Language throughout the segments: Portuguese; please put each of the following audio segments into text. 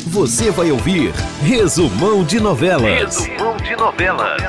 Você vai ouvir Resumão de Novelas. Resumão de Novelas.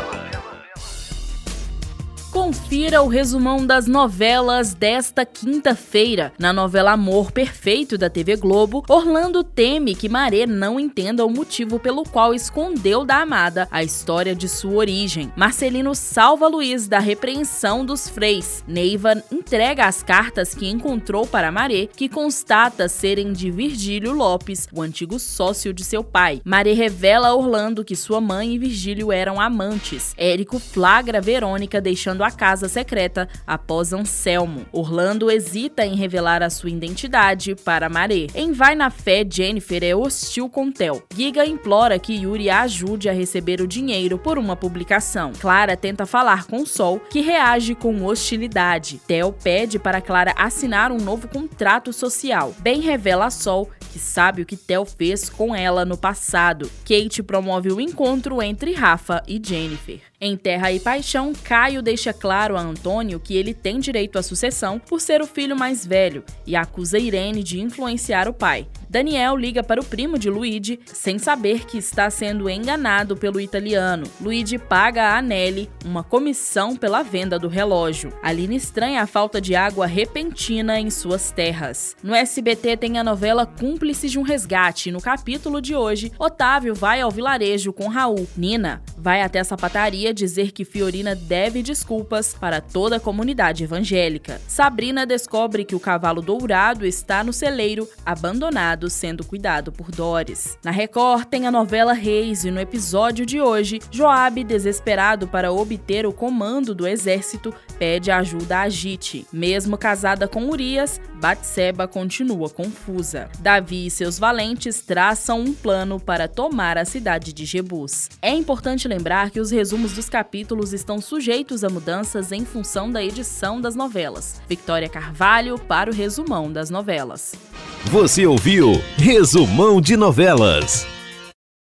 Confira o resumão das novelas desta quinta-feira. Na novela Amor Perfeito da TV Globo, Orlando teme que Maré não entenda o motivo pelo qual escondeu da amada a história de sua origem. Marcelino salva Luiz da repreensão dos freis. Neiva entrega as cartas que encontrou para Maré, que constata serem de Virgílio Lopes, o antigo sócio de seu pai. Maré revela a Orlando que sua mãe e Virgílio eram amantes. Érico flagra Verônica deixando a casa secreta após Anselmo. Orlando hesita em revelar a sua identidade para Maré. Em Vai na Fé, Jennifer é hostil com Theo. Giga implora que Yuri a ajude a receber o dinheiro por uma publicação. Clara tenta falar com Sol, que reage com hostilidade. Theo pede para Clara assinar um novo contrato social. Ben revela a Sol que sabe o que Theo fez com ela no passado. Kate promove o encontro entre Rafa e Jennifer. Em Terra e Paixão, Caio deixa claro a Antônio que ele tem direito à sucessão por ser o filho mais velho e acusa Irene de influenciar o pai. Daniel liga para o primo de Luigi, sem saber que está sendo enganado pelo italiano. Luigi paga a Nelly uma comissão pela venda do relógio. Aline estranha a falta de água repentina em suas terras. No SBT tem a novela Cúmplice de um Resgate. No capítulo de hoje, Otávio vai ao vilarejo com Raul. Nina vai até a sapataria dizer que Fiorina deve desculpas para toda a comunidade evangélica. Sabrina descobre que o cavalo dourado está no celeiro, abandonado, sendo cuidado por Doris. Na Record tem a novela Reis e no episódio de hoje, Joabe, desesperado para obter o comando do exército, pede ajuda a Gite. Mesmo casada com Urias, Batseba continua confusa. Davi e seus valentes traçam um plano para tomar a cidade de Jebus. É importante lembrar que os resumos dos capítulos estão sujeitos a mudanças em função da edição das novelas. Victoria Carvalho para o Resumão das Novelas. Você ouviu Resumão de Novelas.